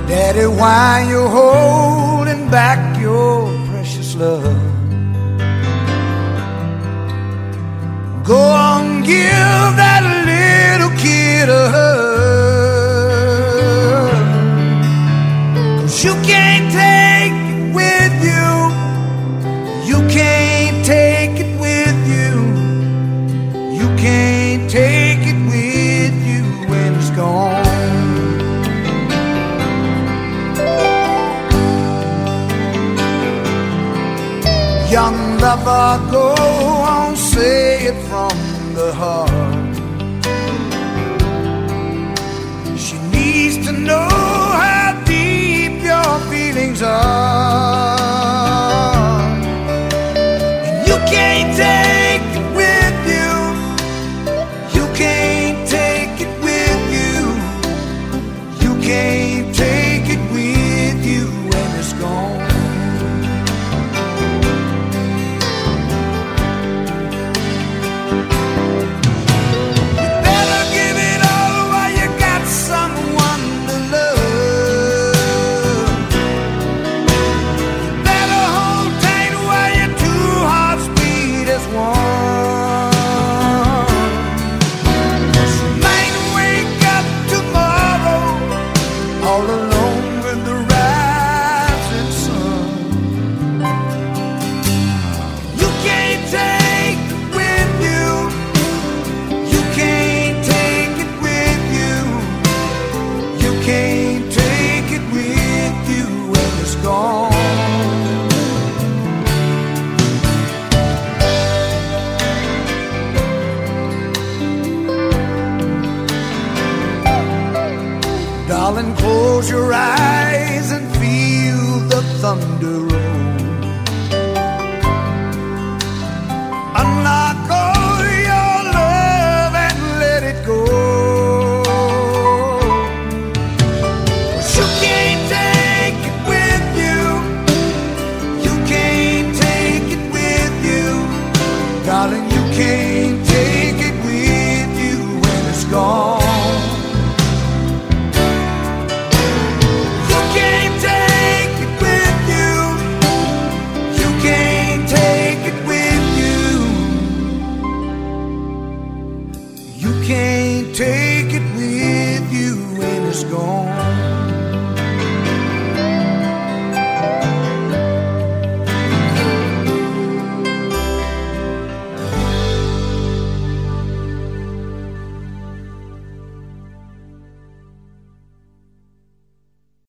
Daddy, why you holding back your precious love? Go on, give that little kid a hug, 'cause you can't take it with you. You can't take it with you. You can't take it with you when it's gone. Young lover, go on, say it from the heart. She needs to know how deep your feelings are. And you can't take it with you. You can't take it with you. You can't take it with you when it's gone. Darling, close your eyes and feel the thunder roll.